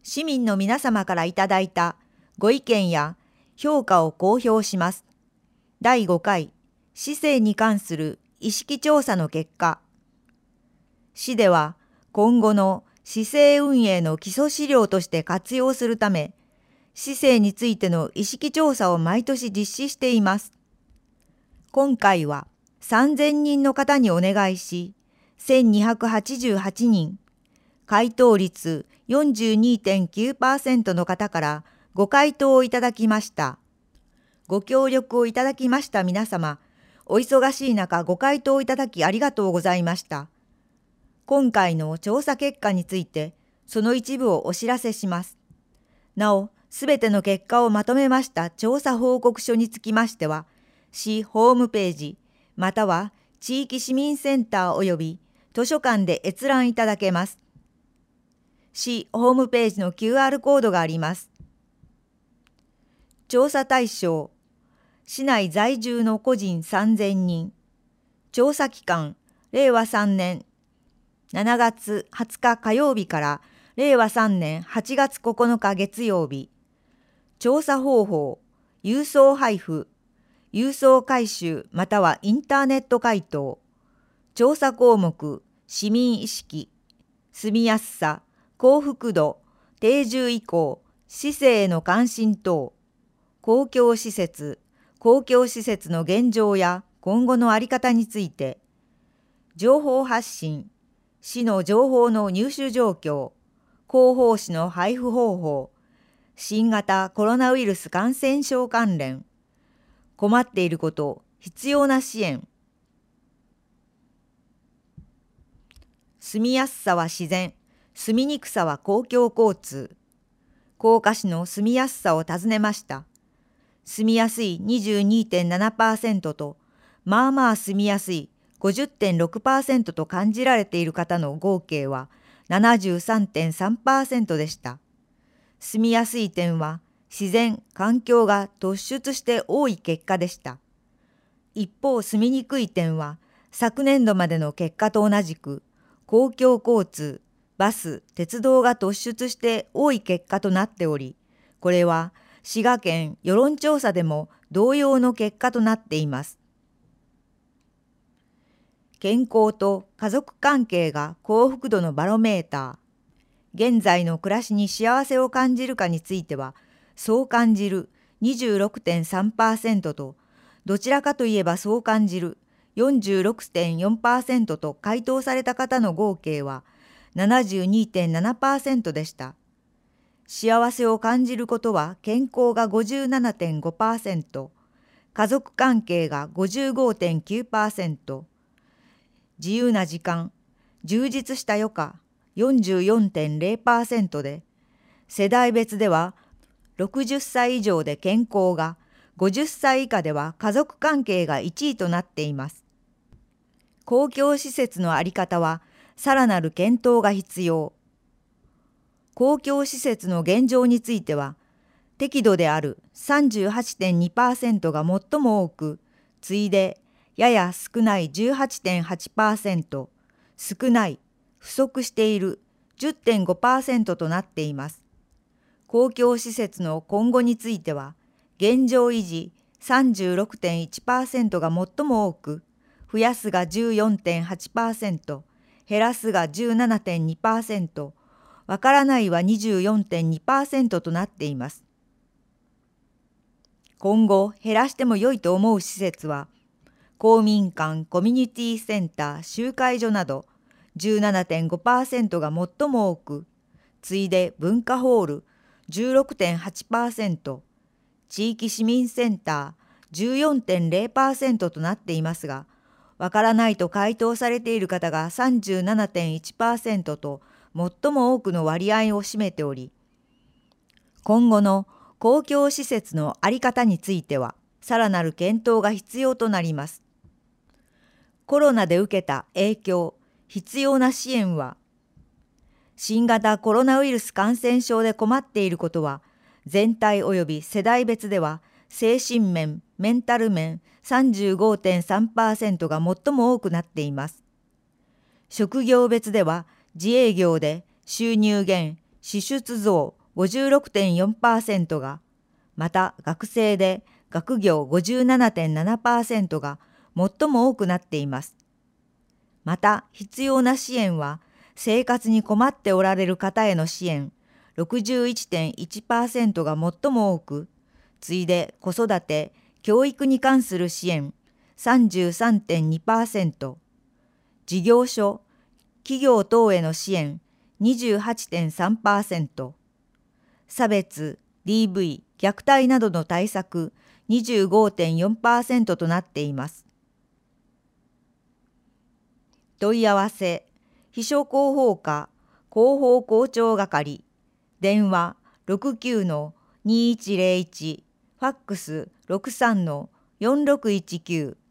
市民の皆様からいただいたご意見や評価を公表します。第5回市政に関する意識調査の結果、市では今後の市政運営の基礎資料として活用するため、市政についての意識調査を毎年実施しています。今回は3000人の方にお願いし、1288人、回答率42.9% の方からご回答をいただきました。ご協力をいただきました皆様、お忙しい中ご回答いただきありがとうございました。今回の調査結果について、その一部をお知らせします。なお、すべての結果をまとめました調査報告書につきましては、市ホームページ、または地域市民センター及び図書館で閲覧いただけます。市ホームページの QR コードがあります。調査対象、市内在住の個人3000人。調査期間、令和3年7月20日火曜日から令和3年8月9日月曜日。調査方法、郵送配布、郵送回収またはインターネット回答。調査項目、市民意識、住みやすさ、幸福度、定住意向、市政への関心等、公共施設の現状や今後の在り方について、情報発信、市の情報の入手状況、広報誌の配布方法、新型コロナウイルス感染症関連、困っていること、必要な支援。住みやすさは自然、住みにくさは公共交通。甲賀市の住みやすさを尋ねました。住みやすい 22.7% と、まあまあ住みやすい 50.6% と感じられている方の合計は 73.3% でした。住みやすい点は、自然・環境が突出して多い結果でした。一方、住みにくい点は、昨年度までの結果と同じく、公共交通、バス、鉄道が突出して多い結果となっており、これは滋賀県世論調査でも同様の結果となっています。健康と家族関係が幸福度のバロメーター。現在の暮らしに幸せを感じるかについては、そう感じる 26.3% と、どちらかといえばそう感じる 46.4% と回答された方の合計は 72.7% でした。幸せを感じることは健康が 57.5%、家族関係が 55.9%、自由な時間、充実した余暇 44.0% で、世代別では60歳以上で健康が、50歳以下では家族関係が1位となっています。公共施設の在り方は、さらなる検討が必要。公共施設の現状については、適度である 38.2% が最も多く、次いでやや少ない 18.8%、少ない、不足している 10.5% となっています。公共施設の今後については、現状維持 36.1% が最も多く、増やすが 14.8%、減らすが 17.2%、わからないは 24.2% となっています。今後減らしても良いと思う施設は、公民館、コミュニティセンター、集会所など 17.5% が最も多く、次いで文化ホール 16.8%、地域市民センター 14.0% となっていますが、わからないと回答されている方が 37.1% と最も多くの割合を占めており、今後の公共施設の在り方については、さらなる検討が必要となります。コロナで受けた影響、必要な支援は、新型コロナウイルス感染症で困っていることは、全体及び世代別では、精神面、メンタル面 35.3% が最も多くなっています。職業別では、自営業で収入減、 支出増 56.4% が、また学生で学業 57.7% が最も多くなっています。また必要な支援は、生活に困っておられる方への支援 61.1% が最も多く、次いで子育て・教育に関する支援 33.2%、事業所・企業等への支援 28.3%、差別・DV・虐待などの対策 25.4% となっています。問い合わせ、秘書広報課広報広聴係、電話 69-2101、ファックス 63-4619